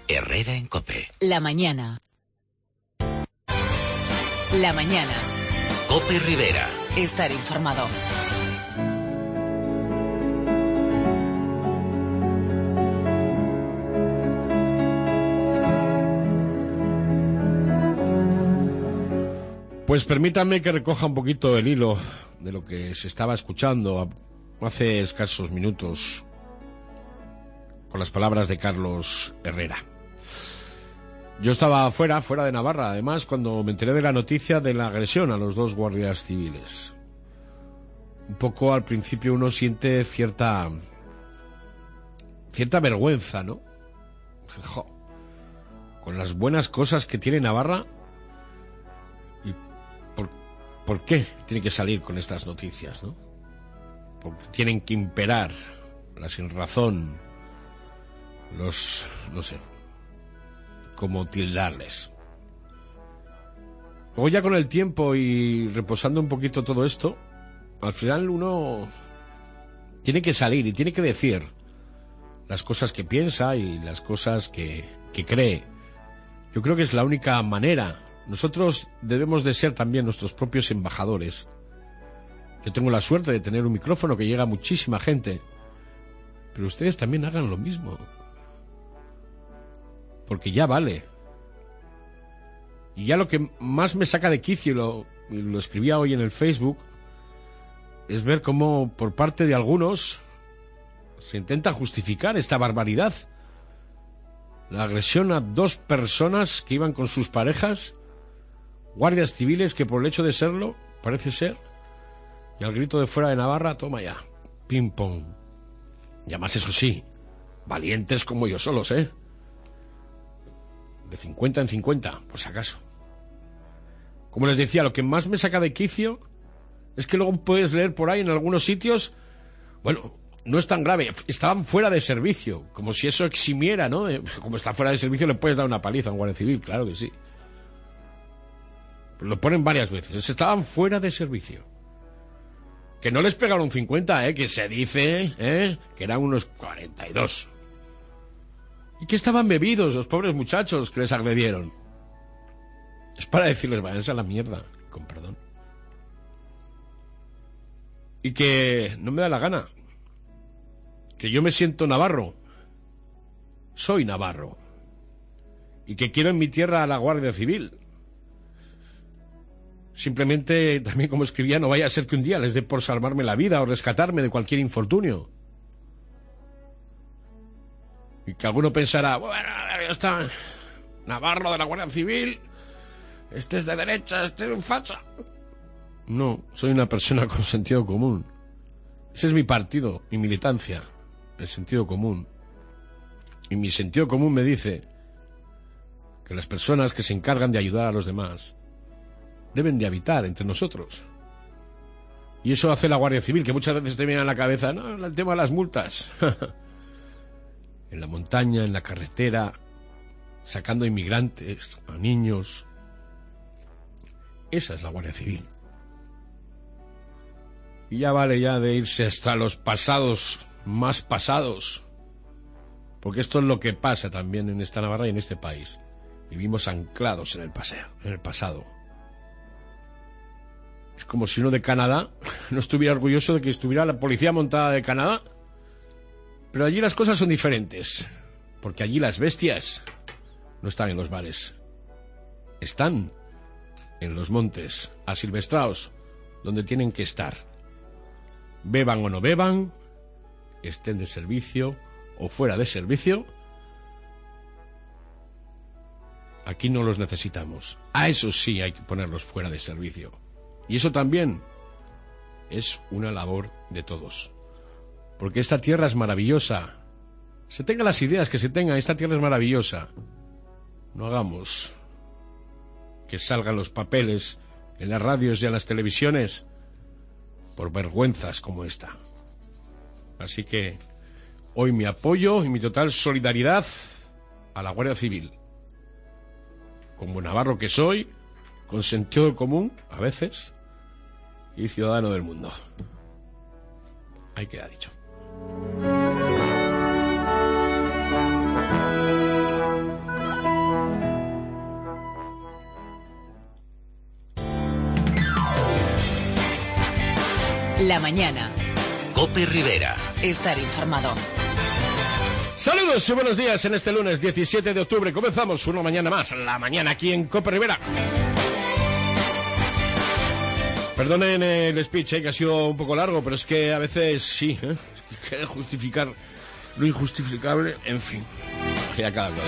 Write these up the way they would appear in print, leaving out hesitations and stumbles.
Herrera en COPE. La mañana. La mañana. COPE Rivera. Estar informado. Pues permítanme que recoja un poquito el hilo de lo que se estaba escuchando hace escasos minutos con las palabras de Carlos Herrera. Yo estaba fuera de Navarra, además, cuando me enteré de la noticia de la agresión a los dos guardias civiles. Un poco al principio uno siente cierta vergüenza, ¿no? Jo, con las buenas cosas que tiene Navarra. ¿Por qué tiene que salir con estas noticias, no? Porque tienen que imperar la sinrazón, no sé, cómo tildarles. Luego ya con el tiempo y reposando un poquito todo esto, al final uno tiene que salir y tiene que decir las cosas que piensa y las cosas que cree. Yo creo que es la única manera. Nosotros debemos de ser también nuestros propios embajadores. Yo tengo la suerte de tener un micrófono que llega a muchísima gente, pero ustedes también hagan lo mismo. Porque ya vale. Y ya lo que más me saca de quicio, y lo escribía hoy en el Facebook, es ver cómo por parte de algunos se intenta justificar esta barbaridad. La agresión a dos personas que iban con sus parejas, guardias civiles que por el hecho de serlo, parece ser, y al grito de fuera de Navarra, toma ya, ping pong. Y además, eso sí, valientes como ellos solos, ¿eh? De 50 en 50, por si acaso. Como les decía, lo que más me saca de quicio es que luego puedes leer por ahí en algunos sitios, bueno, no es tan grave, estaban fuera de servicio, como si eso eximiera, ¿no? Como está fuera de servicio le puedes dar una paliza a un guardia civil, claro que sí. Lo ponen varias veces. Estaban fuera de servicio. Que no les pegaron 50, que se dice, que eran unos 42. Y que estaban bebidos los pobres muchachos que les agredieron. Es para decirles, váyanse a la mierda, con perdón. Y que no me da la gana. Que yo me siento navarro. Soy navarro. Y que quiero en mi tierra a la Guardia Civil. Simplemente, también como escribía, no vaya a ser que un día les dé por salvarme la vida o rescatarme de cualquier infortunio. Y que alguno pensará, bueno, ya está, navarro de la Guardia Civil, este es de derecha, este es un facha. No, soy una persona con sentido común. Ese es mi partido, mi militancia, el sentido común. Y mi sentido común me dice que las personas que se encargan de ayudar a los demás deben de habitar entre nosotros. Y eso hace la Guardia Civil, que muchas veces te viene a la cabeza, no, el tema de las multas. En la montaña, en la carretera, sacando inmigrantes, a niños. Esa es la Guardia Civil. Y ya vale ya de irse hasta los pasados más pasados. Porque esto es lo que pasa también en esta Navarra y en este país. Vivimos anclados en el pasado. Es como si uno de Canadá no estuviera orgulloso de que estuviera la policía montada de Canadá. Pero allí las cosas son diferentes. Porque allí las bestias no están en los bares. Están en los montes, asilvestrados, donde tienen que estar. Beban o no beban, estén de servicio o fuera de servicio. Aquí no los necesitamos. A eso sí hay que ponerlos fuera de servicio. Y eso también es una labor de todos. Porque esta tierra es maravillosa. Se tengan las ideas que se tengan, esta tierra es maravillosa. No hagamos que salgan los papeles en las radios y en las televisiones por vergüenzas como esta. Así que hoy mi apoyo y mi total solidaridad a la Guardia Civil. Como navarro que soy, con sentido común, a veces, y ciudadano del mundo. Ahí queda dicho. La mañana. Cope Rivera. Estar informado. Saludos y buenos días en este lunes 17 de octubre. Comenzamos una mañana más, la mañana aquí en Cope Rivera. Perdonen el speech, que ha sido un poco largo, pero es que a veces sí, querer justificar lo injustificable, en fin. Ya cada uno.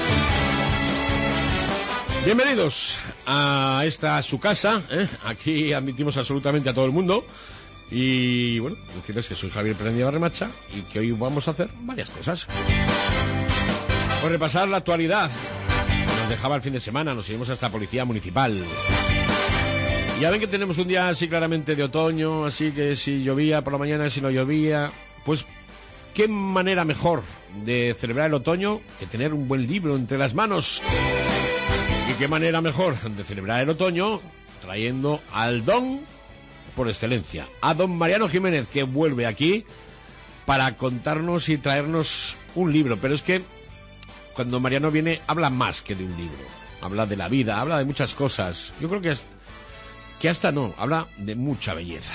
Bienvenidos a esta su casa, aquí admitimos absolutamente a todo el mundo. Y bueno, decirles que soy Javier Prendia Barremacha y que hoy vamos a hacer varias cosas. Por repasar la actualidad. Nos dejaba el fin de semana, nos seguimos hasta Policía Municipal. Ya ven que tenemos un día así claramente de otoño, así que si llovía por la mañana, si no llovía, pues qué manera mejor de celebrar el otoño que tener un buen libro entre las manos. Y qué manera mejor de celebrar el otoño trayendo al don por excelencia, a don Mariano Jiménez, que vuelve aquí para contarnos y traernos un libro. Pero es que cuando Mariano viene habla más que de un libro, habla de la vida, habla de muchas cosas. Yo creo que hasta no, habla de mucha belleza.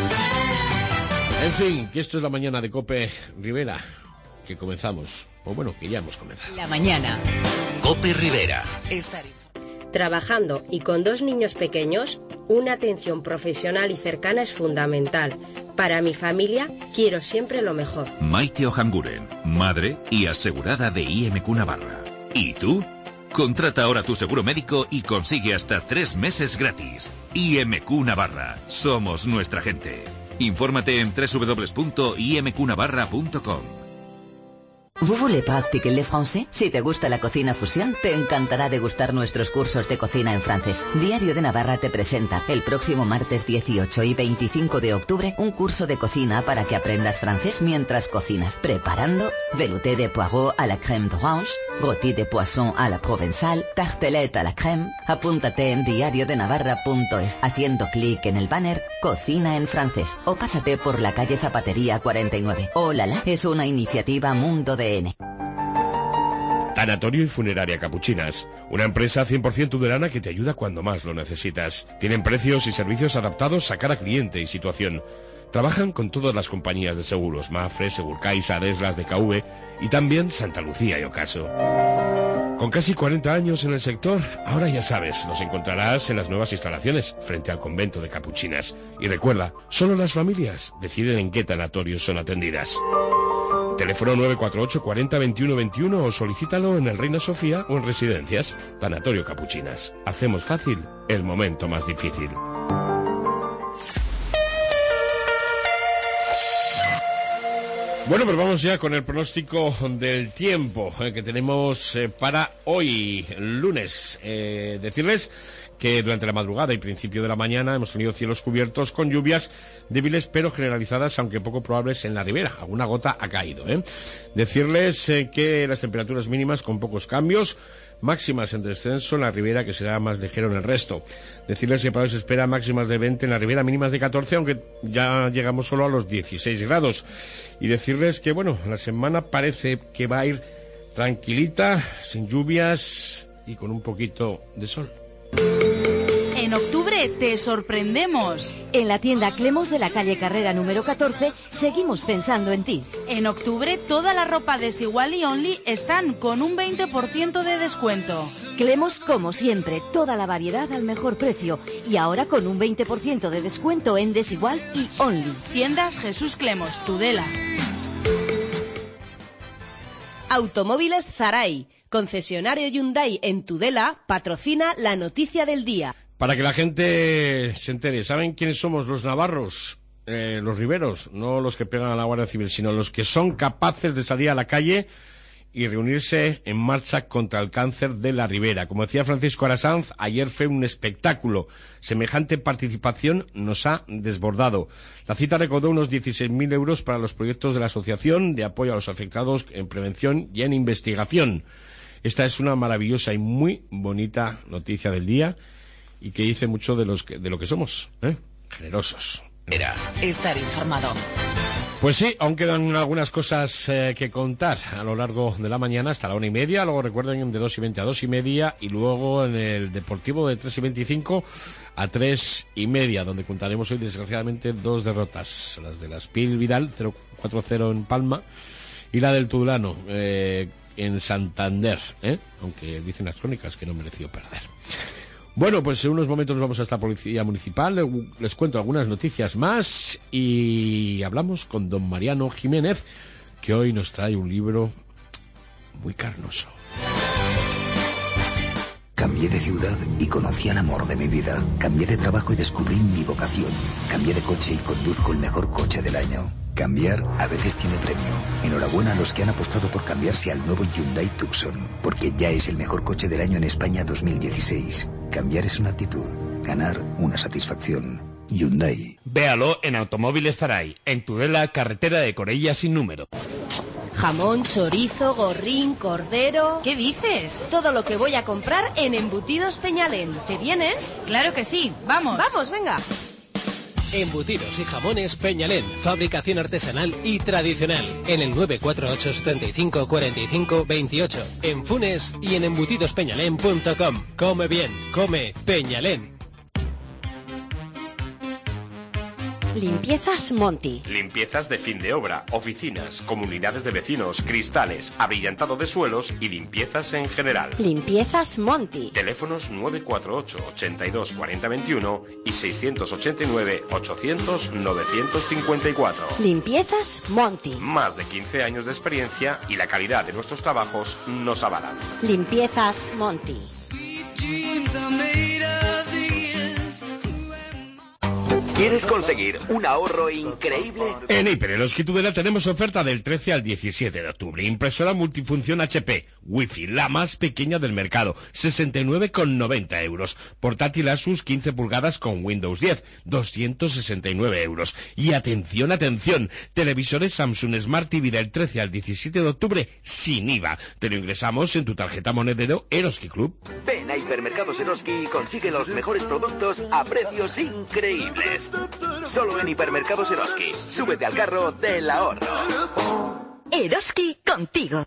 En fin, que esto es la mañana de Cope Rivera, que comenzamos, o bueno, que ya hemos comenzado. La mañana. Cope Rivera. Estar informado. Trabajando y con 2 niños pequeños, una atención profesional y cercana es fundamental. Para mi familia, quiero siempre lo mejor. Maite Ojanguren, madre y asegurada de IMQ Navarra. ¿Y tú? Contrata ahora tu seguro médico y consigue hasta 3 meses gratis. IMQ Navarra. Somos nuestra gente. Infórmate en www.imqnavarra.com. ¿Vous voulez practiquer le français? Si te gusta la cocina fusión, te encantará degustar nuestros cursos de cocina en francés. Diario de Navarra te presenta el próximo martes 18 y 25 de octubre un curso de cocina para que aprendas francés mientras cocinas, preparando velouté de poireaux à la crème d'orange, rôti de poisson à la provençale, tartelette à la crème. Apúntate en diariodenavarra.es haciendo clic en el banner Cocina en francés o pásate por la calle Zapatería 49. ¡Hola! Es una iniciativa Mundo de Tanatorio y Funeraria Capuchinas, una empresa 100% tudelana que te ayuda cuando más lo necesitas. Tienen precios y servicios adaptados a cada cliente y situación. Trabajan con todas las compañías de seguros, Mafre, Segurcais, Adeslas, DKV y también Santa Lucía y Ocaso. Con casi 40 años en el sector, ahora ya sabes, los encontrarás en las nuevas instalaciones, frente al convento de Capuchinas. Y recuerda, solo las familias deciden en qué tanatorios son atendidas. Teléfono 948 40 21 21 o solicítalo en el Reina Sofía o en Residencias. Tanatorio Capuchinas. Hacemos fácil el momento más difícil. Bueno, pues vamos ya con el pronóstico del tiempo que tenemos para hoy, lunes. Decirles que durante la madrugada y principio de la mañana hemos tenido cielos cubiertos con lluvias débiles pero generalizadas, aunque poco probables en la ribera. Alguna gota ha caído, Decirles que las temperaturas mínimas con pocos cambios, máximas en descenso en la ribera, que será más ligero en el resto. Decirles que para hoy se espera máximas de 20 en la ribera, mínimas de 14, aunque ya llegamos solo a los 16 grados. Y decirles que, bueno, la semana parece que va a ir tranquilita, sin lluvias y con un poquito de sol. En octubre te sorprendemos. En la tienda Clemos de la calle Carrera número 14 seguimos pensando en ti. En octubre toda la ropa Desigual y Only están con un 20% de descuento. Clemos, como siempre, toda la variedad al mejor precio y ahora con un 20% de descuento en Desigual y Only. Tiendas Jesús Clemos, Tudela. Automóviles Zaray, concesionario Hyundai en Tudela, patrocina la noticia del día. Para que la gente se entere, ¿saben quiénes somos los navarros? Los riberos, no los que pegan a la Guardia Civil, sino los que son capaces de salir a la calle y reunirse en marcha contra el cáncer de la ribera. Como decía Francisco Arasanz, ayer fue un espectáculo. Semejante participación nos ha desbordado. La cita recaudó unos 16.000 euros para los proyectos de la Asociación de Apoyo a los Afectados en Prevención y en Investigación. Esta es una maravillosa y muy bonita noticia del día y que dice mucho de lo que somos, generosos. Estar informado. Pues sí, aún quedan algunas cosas que contar a lo largo de la mañana hasta la 1:30, luego recuerden de 2:20 a 2:30 y luego en el Deportivo de 3:25 a 3:30, donde contaremos hoy desgraciadamente 2 derrotas, las de la Spil Vidal 0-4-0 en Palma y la del Tudelano en Santander, aunque dicen las crónicas que no mereció perder. Bueno, pues en unos momentos nos vamos hasta la Policía Municipal, les cuento algunas noticias más y hablamos con don Mariano Jiménez, que hoy nos trae un libro muy carnoso. Cambié de ciudad y conocí al amor de mi vida. Cambié de trabajo y descubrí mi vocación. Cambié de coche y conduzco el mejor coche del año. Cambiar a veces tiene premio. Enhorabuena a los que han apostado por cambiarse al nuevo Hyundai Tucson, porque ya es el mejor coche del año en España 2016. Cambiar es una actitud, ganar una satisfacción. Hyundai. Véalo en Automóviles Zaray, en Tudela, carretera de Corella sin número. Jamón, chorizo, gorrín, cordero... ¿Qué dices? Todo lo que voy a comprar en Embutidos Peñalén. ¿Te vienes? Claro que sí, vamos. Vamos, venga. Embutidos y jamones Peñalén, fabricación artesanal y tradicional. En el 948 75 45 28. En Funes y en embutidospeñalén.com. Come bien, come Peñalén. Limpiezas Monti. Limpiezas de fin de obra, oficinas, comunidades de vecinos, cristales, abrillantado de suelos y limpiezas en general. Limpiezas Monti. Teléfonos 948 82 40 21 y 689 800 954. Limpiezas Monti. Más de 15 años de experiencia y la calidad de nuestros trabajos nos avalan. Limpiezas Monti. ¿Quieres conseguir un ahorro increíble? En Hiper Eroski Tudela tenemos oferta del 13 al 17 de octubre. Impresora multifunción HP, Wi-Fi, la más pequeña del mercado, 69,90 euros. Portátil Asus 15 pulgadas con Windows 10, 269 euros. Y atención, atención, televisores Samsung Smart TV del 13 al 17 de octubre sin IVA. Te lo ingresamos en tu tarjeta monedero Eroski Club. Ven a Hipermercados Eroski y consigue los mejores productos a precios increíbles. Solo en Hipermercados Eroski. Súbete al carro del ahorro. Eroski contigo.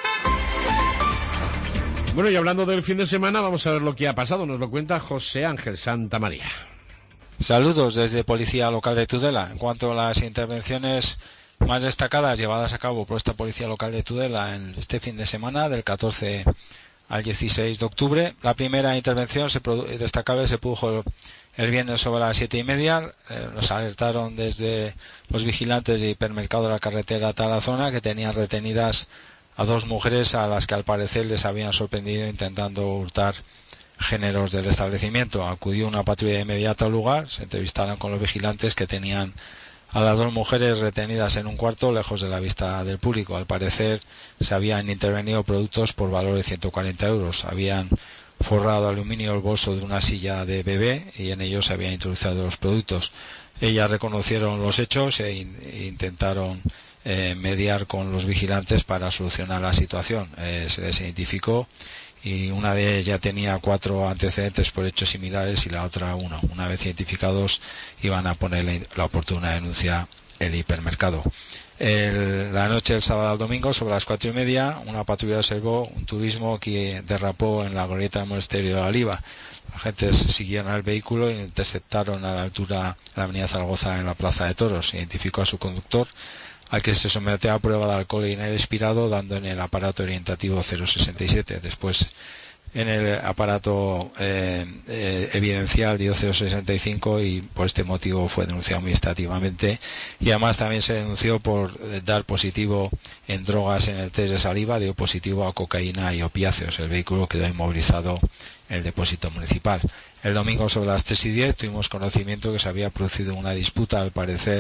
Bueno, y hablando del fin de semana, vamos a ver lo que ha pasado. Nos lo cuenta José Ángel Santamaría. Saludos desde Policía Local de Tudela. En cuanto a las intervenciones más destacadas llevadas a cabo por esta Policía Local de Tudela en este fin de semana, del 14 al 16 de octubre, la primera intervención destacable se produjo el viernes sobre las 7:30. Nos alertaron desde los vigilantes de hipermercado de la carretera Tarazona que tenían retenidas a 2 mujeres a las que al parecer les habían sorprendido intentando hurtar géneros del establecimiento. Acudió una patrulla de inmediato al lugar, se entrevistaron con los vigilantes que tenían a las 2 mujeres retenidas en un cuarto lejos de la vista del público. Al parecer se habían intervenido productos por valor de 140 euros. Habían forrado aluminio el bolso de una silla de bebé y en ello se habían introducido los productos. Ellas reconocieron los hechos e intentaron mediar con los vigilantes para solucionar la situación. Se les identificó y una de ellas ya tenía 4 antecedentes por hechos similares y la otra 1. Una vez identificados iban a poner la oportuna denuncia el hipermercado. La noche del sábado al domingo, sobre las 4:30, una patrulla observó un turismo que derrapó en la glorieta del Monasterio de la Oliva. Los agentes siguieron al vehículo e interceptaron a la altura de la avenida Zaragoza en la Plaza de Toros. Identificó a su conductor, al que se sometió a prueba de alcohol y aire expirado, dando en el aparato orientativo 067. Después, en el aparato evidencial dio 065 y por este motivo fue denunciado administrativamente. Y además también se denunció por dar positivo en drogas en el test de saliva, dio positivo a cocaína y opiáceos. El vehículo quedó inmovilizado en el depósito municipal. El domingo sobre las 3:10 tuvimos conocimiento que se había producido una disputa, al parecer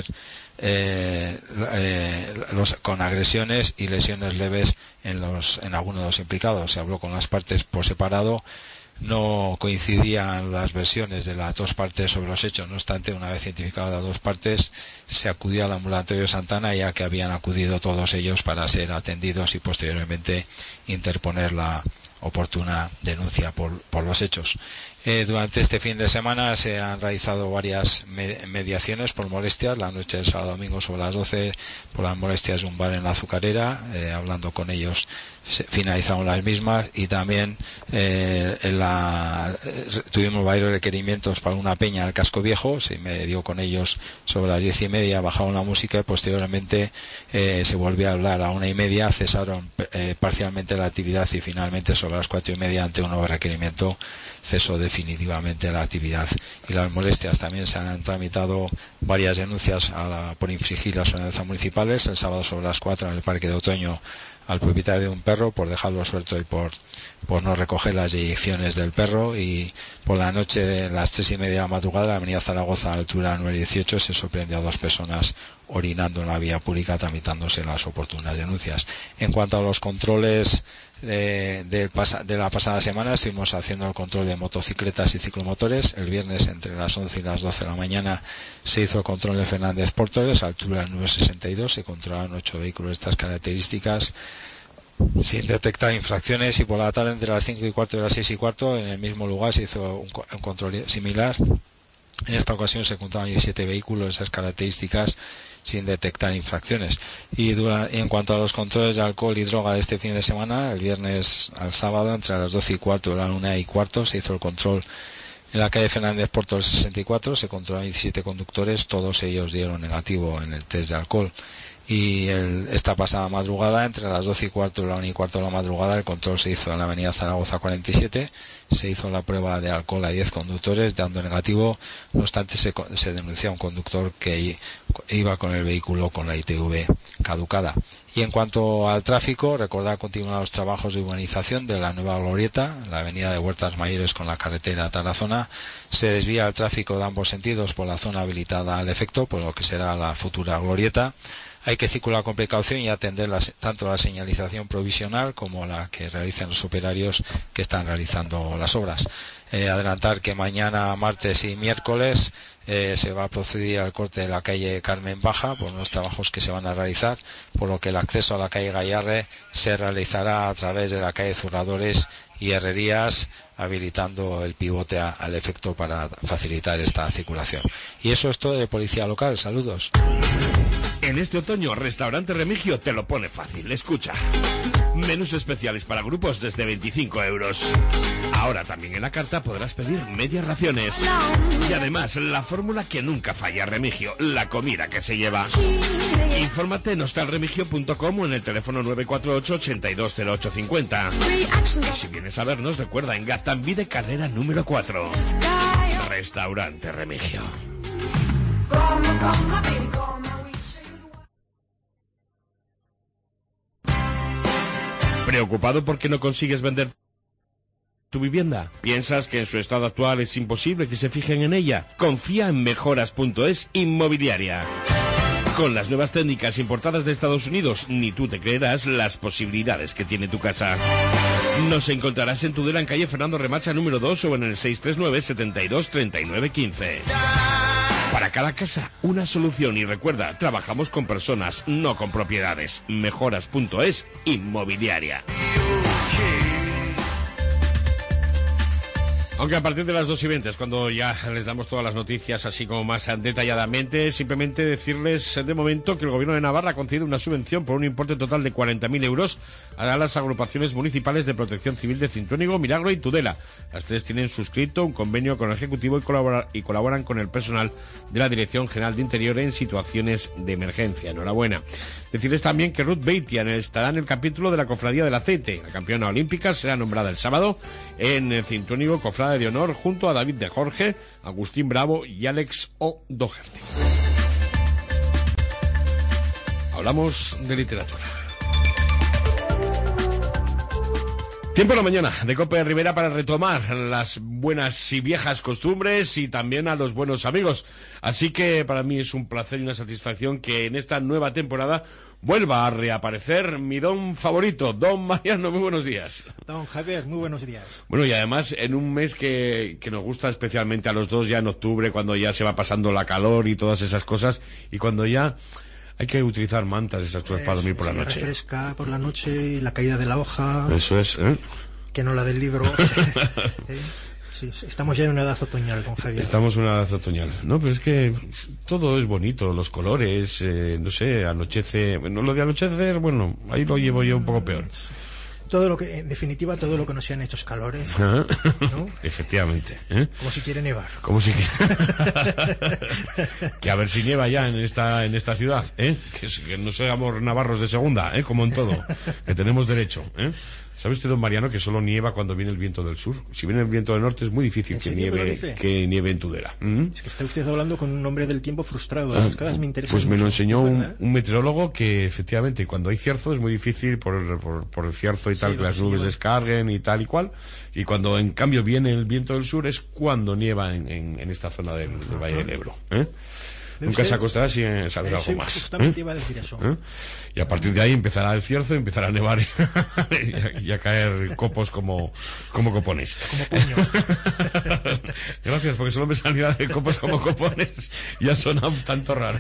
con agresiones y lesiones leves en algunos de los implicados. Se habló con las partes por separado. No coincidían las versiones de las 2 partes sobre los hechos. No obstante, una vez identificadas las 2 partes, se acudió al ambulatorio de Santana, ya que habían acudido todos ellos para ser atendidos y posteriormente interponer la oportuna denuncia por los hechos. Durante este fin de semana se han realizado varias mediaciones por molestias. La noche del sábado domingo sobre las 12 por las molestias de un bar en la Azucarera, hablando con ellos finalizaron las mismas, y también tuvimos varios requerimientos para una peña en el Casco Viejo. Se me dio con ellos sobre las 10:30, bajaron la música y posteriormente se volvió a hablar a 1:30, cesaron parcialmente la actividad y finalmente sobre las 4:30, ante un nuevo requerimiento, cesó definitivamente la actividad. Y las molestias también se han tramitado varias denuncias por infringir las ordenanzas municipales. El sábado sobre las 4 en el Parque de Otoño al propietario de un perro por dejarlo suelto y por no recoger las eyecciones del perro, y por la noche a las 3:30 de la madrugada en la avenida Zaragoza a la altura 918 se sorprendió a 2 personas orinando en la vía pública, tramitándose las oportunas denuncias. En cuanto a los controles de la pasada semana, estuvimos haciendo el control de motocicletas y ciclomotores. El viernes entre las 11 y las 12 de la mañana se hizo el control de Fernández Portores a altura 962, se controlaron 8 vehículos de estas características sin detectar infracciones, y por la tarde entre las 5:15 y las 6:15 en el mismo lugar se hizo un control similar. En esta ocasión se contaban 17 vehículos de esas características sin detectar infracciones. Y en cuanto a los controles de alcohol y droga de este fin de semana, el viernes al sábado entre las 12:15 y la 1:15 se hizo el control en la calle Fernández Porto 64, se controlaron 17 conductores, todos ellos dieron negativo en el test de alcohol. Y esta pasada madrugada, entre las 12:15 y la 1:15 de la madrugada, el control se hizo en la avenida Zaragoza 47, se hizo la prueba de alcohol a 10 conductores, dando negativo. No obstante, se denunció a un conductor que iba con el vehículo con la ITV caducada. Y en cuanto al tráfico, recordar continuar los trabajos de urbanización de la nueva glorieta, la avenida de Huertas Mayores con la carretera Tarazona. Se desvía el tráfico de ambos sentidos por la zona habilitada al efecto, por lo que será la futura glorieta. Hay que circular con precaución y atender tanto la señalización provisional como la que realizan los operarios que están realizando las obras. Adelantar que mañana, martes y miércoles se va a proceder al corte de la calle Carmen Baja por unos trabajos que se van a realizar, por lo que el acceso a la calle Gallarre se realizará a través de la calle Zurradores y Herrerías, habilitando el pivote al efecto para facilitar esta circulación. Y eso es todo de Policía Local. Saludos. En este otoño, Restaurante Remigio te lo pone fácil. Escucha. Menús especiales para grupos desde 25 euros. Ahora también en la carta podrás pedir medias raciones. Y además, la fórmula que nunca falla, Remigio, la comida que se lleva. Infórmate en hostalremigio.com o en el teléfono 948 820850. Y si vienes a vernos, recuerda en Gatambide Carrera número 4. Restaurante Remigio. ¿Preocupado porque no consigues vender tu vivienda? ¿Piensas que en su estado actual es imposible que se fijen en ella? Confía en Mejoras.es Inmobiliaria. Con las nuevas técnicas importadas de Estados Unidos, ni tú te creerás las posibilidades que tiene tu casa. Nos encontrarás en Tudela, en calle Fernando Remacha número 2 o en el 639 72 39 15. Para cada casa, una solución, y recuerda, trabajamos con personas, no con propiedades. Mejoras.es Inmobiliaria. Aunque a partir de las 2:20 es cuando ya les damos todas las noticias así como más detalladamente, simplemente decirles de momento que el Gobierno de Navarra concede una subvención por un importe total de 40.000 euros a las agrupaciones municipales de protección civil de Cintruénigo, Milagro y Tudela. Las tres tienen suscrito un convenio con el Ejecutivo y colaboran con el personal de la Dirección General de Interior en situaciones de emergencia. Enhorabuena. Decirles también que Ruth Beitian estará en el capítulo de la Cofradía del Aceite. La campeona olímpica será nombrada el sábado en Cintruénigo Cofrade de Honor junto a David de Jorge, Agustín Bravo y Alex O'Doherty. Hablamos de literatura. Tiempo en la mañana de Cope Rivera para retomar las buenas y viejas costumbres y también a los buenos amigos. Así que para mí es un placer y una satisfacción que en esta nueva temporada vuelva a reaparecer mi don favorito, don Mariano. Muy buenos días. Don Javier, muy buenos días. Bueno, y además en un mes que nos gusta especialmente a los dos, ya en octubre, cuando ya se va pasando la calor y todas esas cosas, y cuando ya hay que utilizar mantas, esas cosas para dormir por la noche. Refresca por la noche y la caída de la hoja. Eso es, ¿eh? Que no la del libro. Sí, estamos ya en una edad otoñal con Javier. Estamos en una edad otoñal. No, pero es que todo es bonito, los colores, no sé, anochece. Bueno, lo de anochecer, bueno, ahí lo llevo yo un poco peor. Todo lo que, en definitiva, todo lo que no sean estos calores, ¿no? Efectivamente. Como si quiere nevar. Como si que a ver si nieva ya en esta ciudad, que no seamos navarros de segunda, como en todo, que tenemos derecho, ¿Sabe usted, don Mariano, que solo nieva cuando viene el viento del sur? Si viene el viento del norte es muy difícil que nieve en Tudela. Es que está usted hablando con un hombre del tiempo frustrado. Las cosas me interesan pues me mucho, lo enseñó un meteorólogo que efectivamente cuando hay cierzo es muy difícil por el cierzo y tal, que las nubes descarguen y tal y cual. Y cuando en cambio viene el viento del sur es cuando nieva en esta zona del Valle del Ebro. Nunca se acostará sin saber algo más. Justamente iba a decir eso. Y a partir de ahí empezará el cierzo, empezará a nevar y a caer copos como copones. Como puños. Gracias, porque solo me salía de copos como copones. Ya suena un tanto raro.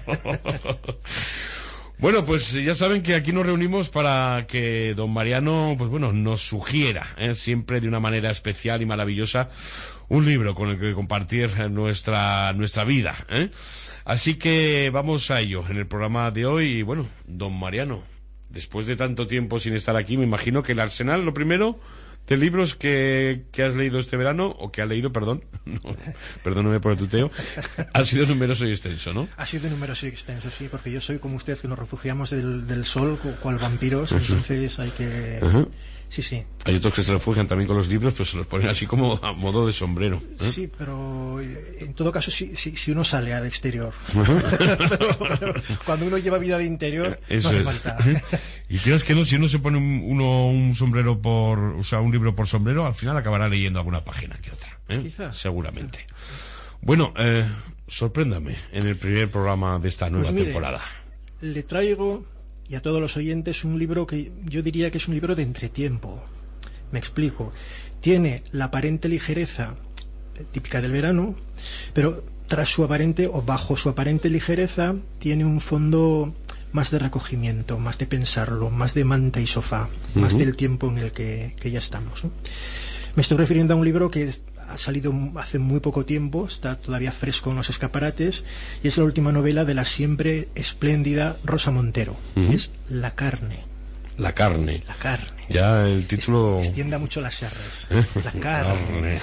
Bueno, pues ya saben que aquí nos reunimos para que don Mariano, pues bueno, nos sugiera, siempre de una manera especial y maravillosa, un libro con el que compartir nuestra vida, Así que vamos a ello en el programa de hoy. Y bueno, don Mariano, después de tanto tiempo sin estar aquí, me imagino que el arsenal, lo primero, de libros que has leído este verano, o que has leído, perdóname por el tuteo, ha sido numeroso y extenso, ¿no? Ha sido numeroso y extenso, sí, porque yo soy como usted, que nos refugiamos del sol, cual vampiros, entonces hay que... Sí. Hay otros que se refugian también con los libros, pero se los ponen así como a modo de sombrero. Sí, pero en todo caso, si uno sale al exterior. pero cuando uno lleva vida de interior, no hace falta. Y creas que no, si uno se pone un sombrero un libro por sombrero, al final acabará leyendo alguna página que otra. Quizás. Seguramente. Bueno, sorpréndame en el primer programa de esta nueva temporada. Le traigo, y a todos los oyentes, un libro que yo diría que es un libro de entretiempo. Me explico. Tiene la aparente ligereza típica del verano, pero tras su aparente, o bajo su aparente ligereza, tiene un fondo más de recogimiento, más de pensarlo, más de manta y sofá, más del tiempo en el que ya estamos, ¿no? Me estoy refiriendo a un libro que ha salido hace muy poco tiempo, está todavía fresco en los escaparates, y es la última novela de la siempre espléndida Rosa Montero. Es La carne. La carne. La carne. Ya el título... Extienda mucho las R's. La carne.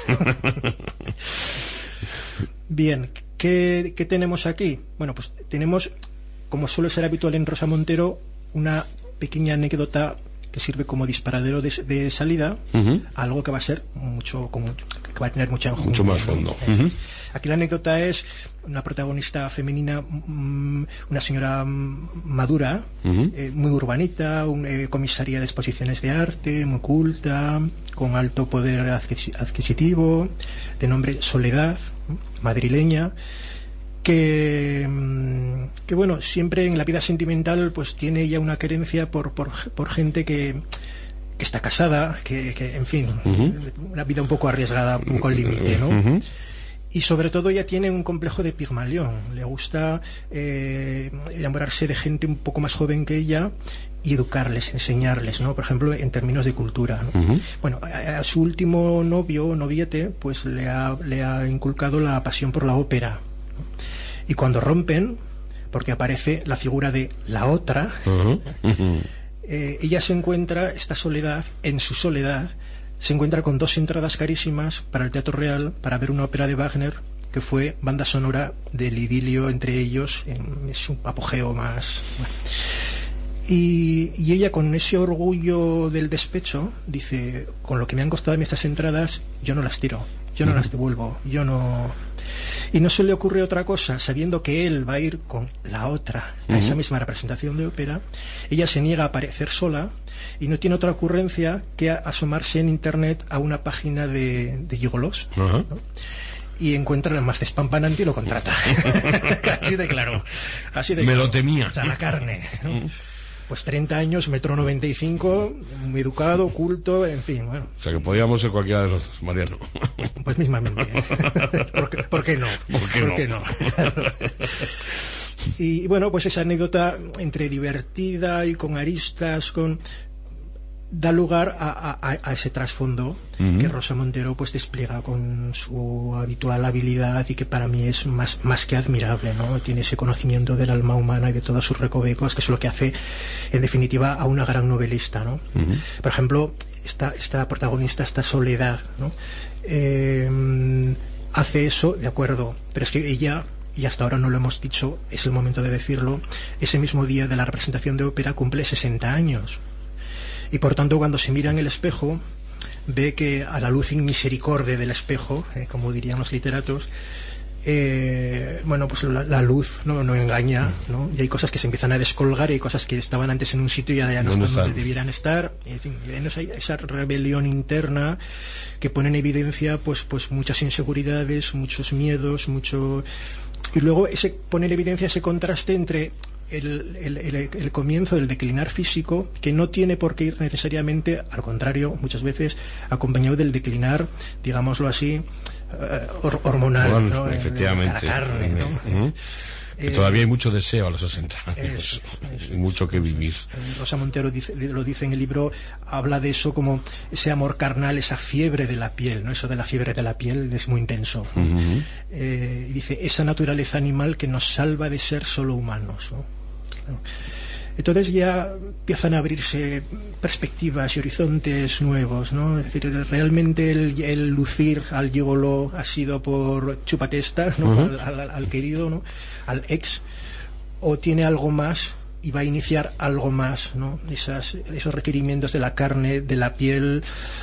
Bien, ¿qué tenemos aquí? Bueno, pues tenemos, como suele ser habitual en Rosa Montero, una pequeña anécdota que sirve como disparadero de salida, algo que va a ser que va a tener mucho más fondo. Aquí la anécdota es una protagonista femenina, una señora madura, muy urbanita, comisaria de exposiciones de arte, muy culta, con alto poder adquisitivo, de nombre Soledad, madrileña, que bueno, siempre en la vida sentimental pues tiene ella una querencia por gente que está casada, que en fin, una vida un poco arriesgada, un poco al límite, ¿no? Y sobre todo ella tiene un complejo de Pigmalión, le gusta enamorarse de gente un poco más joven que ella y educarles, enseñarles, ¿no? Por ejemplo, en términos de cultura, ¿no? Bueno, a su último noviete, pues le ha inculcado la pasión por la ópera, ¿no? Y cuando rompen, porque aparece la figura de la otra, ella se encuentra, esta Soledad, en su soledad, se encuentra con 2 entradas carísimas para el Teatro Real para ver una ópera de Wagner, que fue banda sonora del idilio entre ellos, en su apogeo más... Bueno. Y ella, con ese orgullo del despecho, dice: con lo que me han costado a mí estas entradas, yo no las tiro, yo no las devuelvo, yo no... Y no se le ocurre otra cosa, sabiendo que él va a ir con la otra a esa misma representación de ópera. Ella se niega a aparecer sola y no tiene otra ocurrencia que asomarse en internet a una página de gigolos, ¿no? Y encuentra la más despampanante y lo contrata. Así de claro. Así de Me claro. lo temía. O sea, la carne, ¿no? Pues 30 años, 1,95 m, muy educado, culto, en fin, bueno. O sea, que podíamos ser cualquiera de los dos, Mariano. Pues mismamente. ¿Por qué no? ¿Por qué no? Y bueno, pues esa anécdota entre divertida y con aristas, da lugar a ese trasfondo que Rosa Montero pues despliega con su habitual habilidad y que para mí es más que admirable, ¿no? Tiene ese conocimiento del alma humana y de todos sus recovecos, que es lo que hace en definitiva a una gran novelista, ¿no? Por ejemplo, esta protagonista, esta Soledad, ¿no? Hace eso, de acuerdo, pero es que ella, y hasta ahora no lo hemos dicho, es el momento de decirlo, ese mismo día de la representación de ópera cumple 60 años. Y por tanto, cuando se mira en el espejo, ve que a la luz inmisericorde del espejo, como dirían los literatos, bueno, pues la luz no engaña, ¿no? Y hay cosas que se empiezan a descolgar, y hay cosas que estaban antes en un sitio y ahora ya no están donde debieran estar. En fin, esa rebelión interna que pone en evidencia pues muchas inseguridades, muchos miedos, y luego pone en evidencia ese contraste entre el comienzo del declinar físico, que no tiene por qué ir necesariamente, al contrario, muchas veces acompañado del declinar, digámoslo así, hormonal, ¿no? Efectivamente. De la carne, ¿no? Que todavía hay mucho deseo a los 60 años, mucho que vivir. Rosa Montero lo dice en el libro, habla de eso como ese amor carnal, esa fiebre de la piel, ¿no? Eso de la fiebre de la piel es muy intenso. Y dice, esa naturaleza animal que nos salva de ser solo humanos, ¿no? Entonces ya empiezan a abrirse perspectivas y horizontes nuevos, ¿no? Es decir, realmente el lucir al gigoló ha sido por chupatesta, ¿no? Al querido, ¿no? Al ex, o tiene algo más y va a iniciar algo más, ¿no? Esos requerimientos de la carne, de la piel.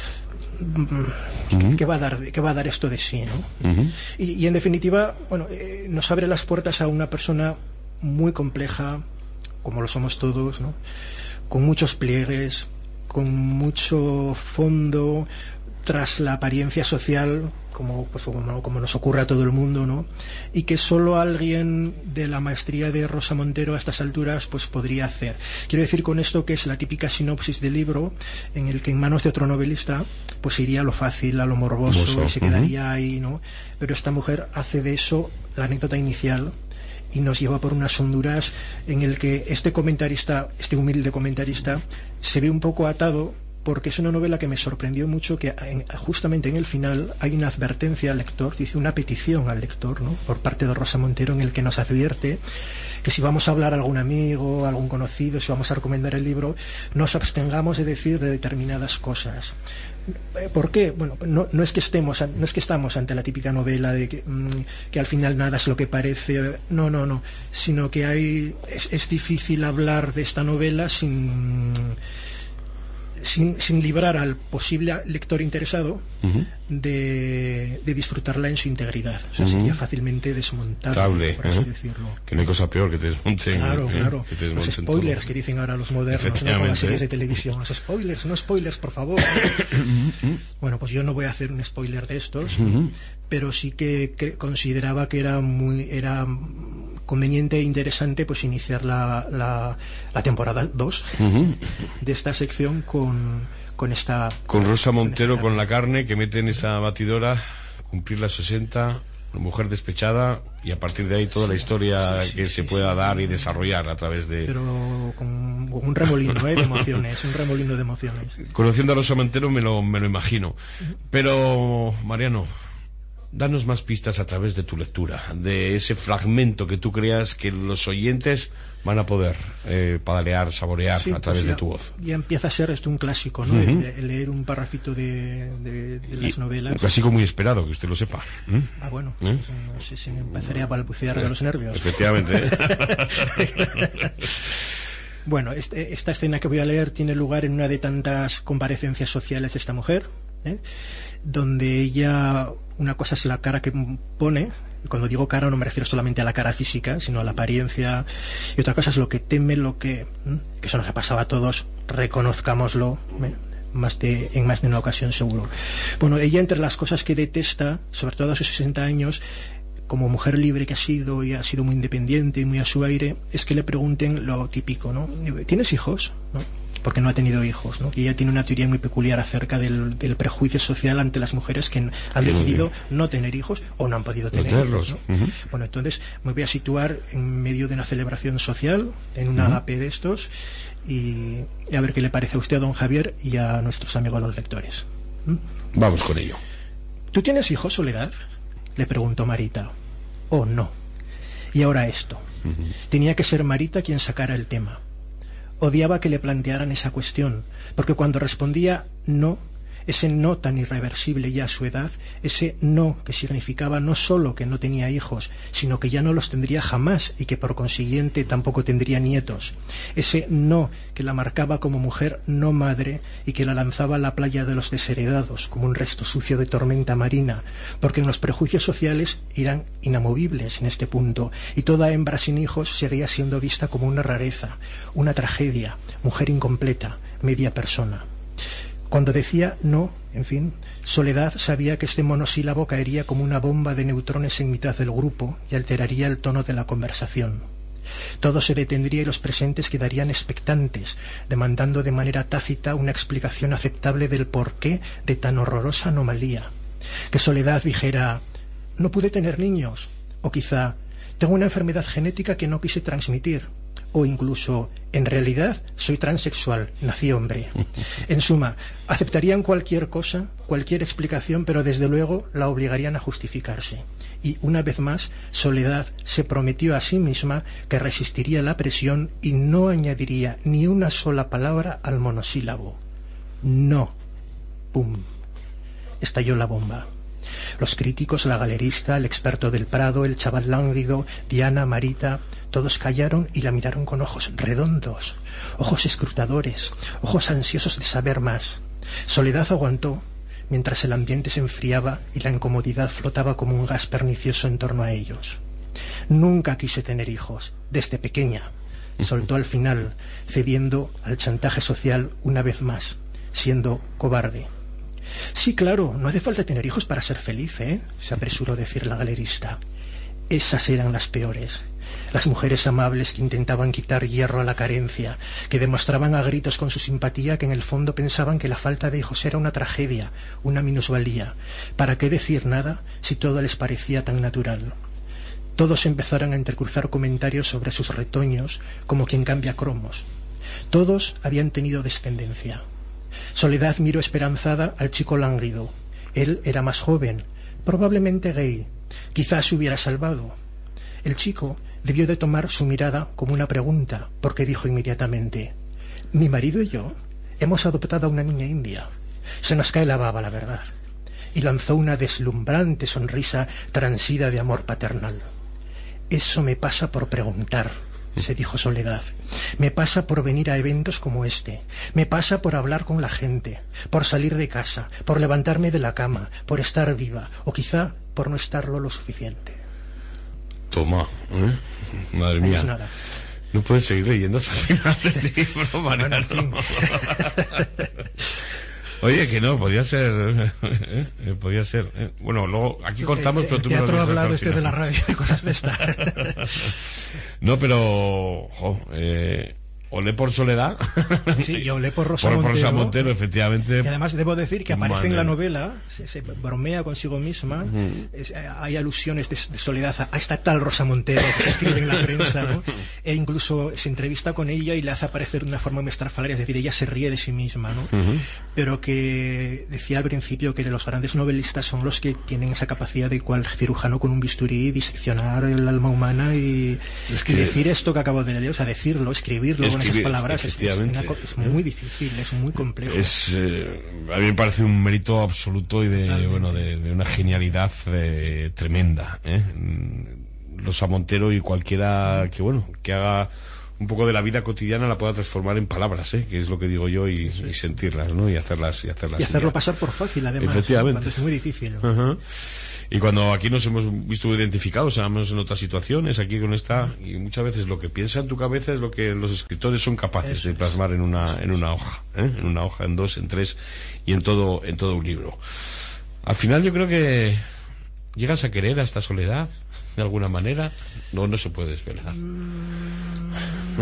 ¿Qué va a dar esto de sí, ¿no? Y en definitiva, bueno, nos abre las puertas a una persona muy compleja, como lo somos todos, ¿no? Con muchos pliegues, con mucho fondo, tras la apariencia social, como nos ocurre a todo el mundo, ¿no? Y que solo alguien de la maestría de Rosa Montero a estas alturas pues podría hacer. Quiero decir con esto que es la típica sinopsis del libro en el que en manos de otro novelista pues iría a lo fácil, a lo morboso, y se quedaría ahí, ¿no? Pero esta mujer hace de eso la anécdota inicial y nos lleva por unas honduras en el que este humilde comentarista, se ve un poco atado, porque es una novela que me sorprendió mucho, que justamente en el final hay una advertencia al lector, dice una petición al lector, ¿no? Por parte de Rosa Montero, en el que nos advierte que si vamos a hablar a algún amigo, a algún conocido, si vamos a recomendar el libro, nos abstengamos de decir de determinadas cosas. ¿Por qué? Bueno, no es que estamos ante la típica novela de que al final nada es lo que parece, no, sino que es difícil hablar de esta novela sin librar al posible lector interesado de disfrutarla en su integridad. O sea, sería fácilmente desmontable, por así decirlo. Que no hay cosa peor que te desmonten. Claro. Que te los spoilers todo. Que dicen ahora los modernos, ¿no? Con las series de televisión. Los spoilers, no spoilers, por favor. Bueno, pues yo no voy a hacer un spoiler de estos, pero sí que consideraba que era conveniente e interesante pues iniciar la temporada 2 de esta sección con Rosa Montero, con la carne que mete en esa batidora, cumplir las 60, una mujer despechada, y a partir de ahí toda la historia que se pueda dar y desarrollar a través de... Pero con un remolino de emociones, Conociendo a Rosa Montero me lo imagino. Pero, Mariano, danos más pistas a través de tu lectura, de ese fragmento que tú creas que los oyentes van a poder padalear, saborear a través de tu voz. Ya empieza a ser esto un clásico, ¿no? El leer un parrafito de las novelas. Un clásico muy esperado, que usted lo sepa. Bueno, no sé si me empezaría a balbucear de los nervios. Efectivamente. Bueno, esta escena que voy a leer tiene lugar en una de tantas comparecencias sociales de esta mujer, donde ella, una cosa es la cara que pone, y cuando digo cara no me refiero solamente a la cara física, sino a la apariencia, y otra cosa es lo que teme, que eso nos ha pasado a todos, reconozcámoslo, en más de una ocasión seguro. Bueno, ella, entre las cosas que detesta, sobre todo a sus 60 años, como mujer libre que ha sido, y ha sido muy independiente y muy a su aire, es que le pregunten lo típico, ¿no? ¿Tienes hijos? ¿No? porque no ha tenido hijos, ¿no? Y ella tiene una teoría muy peculiar acerca del prejuicio social ante las mujeres que han decidido no tener hijos o no han podido tener hijos, ¿no? Bueno, entonces me voy a situar en medio de una celebración social, en un agape de estos, y a ver qué le parece a usted, don Javier, y a nuestros amigos los lectores. Vamos con ello. ¿Tú tienes hijos, Soledad?, le preguntó Marita. Oh, no. Y ahora esto. Tenía que ser Marita quien sacara el tema. Odiaba que le plantearan esa cuestión, porque cuando respondía no, ese no tan irreversible ya a su edad, ese no que significaba no solo que no tenía hijos, sino que ya no los tendría jamás y que por consiguiente tampoco tendría nietos, ese no que la marcaba como mujer no madre y que la lanzaba a la playa de los desheredados como un resto sucio de tormenta marina, porque en los prejuicios sociales eran inamovibles en este punto y toda hembra sin hijos seguía siendo vista como una rareza, una tragedia, mujer incompleta, media persona. Cuando decía no, en fin, Soledad sabía que este monosílabo caería como una bomba de neutrones en mitad del grupo y alteraría el tono de la conversación. Todo se detendría y los presentes quedarían expectantes, demandando de manera tácita una explicación aceptable del porqué de tan horrorosa anomalía. Que Soledad dijera, no pude tener niños, o quizá, tengo una enfermedad genética que no quise transmitir, o incluso, en realidad, soy transexual, nací hombre. En suma, aceptarían cualquier cosa, cualquier explicación, pero desde luego la obligarían a justificarse. Y, una vez más, Soledad se prometió a sí misma que resistiría la presión y no añadiría ni una sola palabra al monosílabo. No. ¡Pum! Estalló la bomba. Los críticos, la galerista, el experto del Prado, el chaval lánguido, Diana, Marita, todos callaron y la miraron con ojos redondos, ojos escrutadores, ojos ansiosos de saber más. Soledad aguantó, mientras el ambiente se enfriaba y la incomodidad flotaba como un gas pernicioso en torno a ellos. Nunca quise tener hijos, desde pequeña, soltó al final, cediendo al chantaje social una vez más, siendo cobarde. Sí, claro, no hace falta tener hijos para ser feliz, ¿eh?, se apresuró a decir la galerista. Esas eran las peores. Las mujeres amables que intentaban quitar hierro a la carencia, que demostraban a gritos con su simpatía que en el fondo pensaban que la falta de hijos era una tragedia, una minusvalía. ¿Para qué decir nada si todo les parecía tan natural? Todos empezaron a intercruzar comentarios sobre sus retoños, como quien cambia cromos. Todos habían tenido descendencia. Soledad miró esperanzada al chico lánguido. Él era más joven, probablemente gay. Quizás se hubiera salvado. El chico debió de tomar su mirada como una pregunta, porque dijo inmediatamente: mi marido y yo hemos adoptado a una niña india. Se nos cae la baba, la verdad. Y lanzó una deslumbrante sonrisa transida de amor paternal. Eso me pasa por preguntar, se dijo Soledad. Me pasa por venir a eventos como este. Me pasa por hablar con la gente, por salir de casa, por levantarme de la cama, por estar viva, o quizá por no estarlo lo suficiente. Toma, madre mía. Nada. No puedes seguir leyendo hasta el final del libro, Mariano. Bueno, Oye, que no, podía ser. Podía ser. Bueno, luego aquí cortamos, pero tú me lo teatro dices ha hablado hasta el de la final. radio y cosas de estas. No, pero. Olé por Soledad. Sí, y olé por Rosa por Montero. Rosa Montero, efectivamente. Y además debo decir que aparece en la Madre. novela, se bromea consigo misma, hay alusiones de Soledad a esta tal Rosa Montero que escribe en la prensa, ¿no? E incluso se entrevista con ella y le hace aparecer de una forma muy estrafalaria, es decir, ella se ríe de sí misma, ¿no? Pero que decía al principio que los grandes novelistas son los que tienen esa capacidad de cual cirujano con un bisturí diseccionar el alma humana y decir esto que acabo de leer, o sea, decirlo, escribirlo con esas palabras es muy difícil, es muy complejo. A mí me parece un mérito absoluto y de una genialidad tremenda, Rosa Montero, y cualquiera que haga un poco de la vida cotidiana la pueda transformar en palabras, que es lo que digo yo, y sentirlas, ¿no? Y hacerlas y hacerlo pasar por fácil, además. Efectivamente. Es muy difícil. Y cuando aquí nos hemos visto identificados, además en otras situaciones, aquí con esta, y muchas veces lo que piensa en tu cabeza es lo que los escritores son capaces de plasmar en una hoja, en una hoja, en dos, en tres, y en todo un libro. Al final yo creo que llegas a querer a esta Soledad de alguna manera. No se puede desvelar.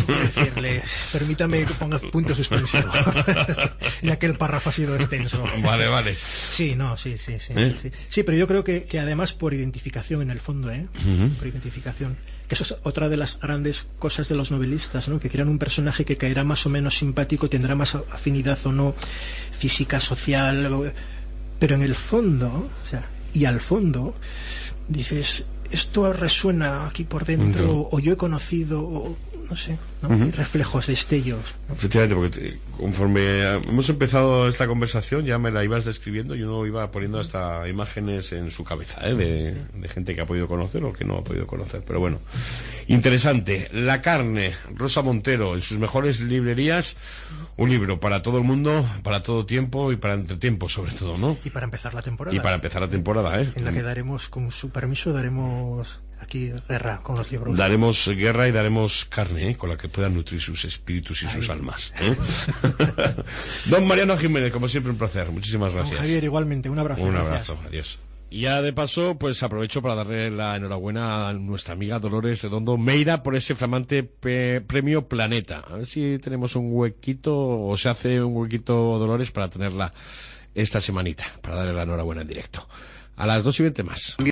decirle, permítame que ponga punto suspensivo, ya que el párrafo ha sido extenso. Vale. Sí, sí, pero yo creo que además por identificación en el fondo, por identificación, que eso es otra de las grandes cosas de los novelistas, ¿no? Que crean un personaje que caerá más o menos simpático, tendrá más afinidad o no física, social, pero en el fondo, o sea, y al fondo dices, esto resuena aquí por dentro, o yo he conocido, o no sé, ¿no? Hay reflejos, destellos, ¿no? Efectivamente, porque conforme hemos empezado esta conversación ya me la ibas describiendo y uno iba poniendo hasta imágenes en su cabeza, de gente que ha podido conocer o que no ha podido conocer. Pero bueno, interesante. La carne, Rosa Montero, en sus mejores librerías, un libro para todo el mundo, para todo tiempo y para entretiempo sobre todo, ¿no? Y para empezar la temporada. En la que daremos, con su permiso, daremos aquí guerra con los libros. Daremos guerra y daremos carne, con la que puedan nutrir sus espíritus y sus almas. Don Mariano Jiménez, como siempre, un placer. Muchísimas gracias. Don Javier, igualmente, un abrazo. Un abrazo, adiós. Y ya de paso, pues aprovecho para darle la enhorabuena a nuestra amiga Dolores Redondo Meira por ese flamante premio Planeta. A ver si tenemos un huequito, o se hace un huequito, Dolores, para tenerla esta semanita, para darle la enhorabuena en directo. A las 2:20 más.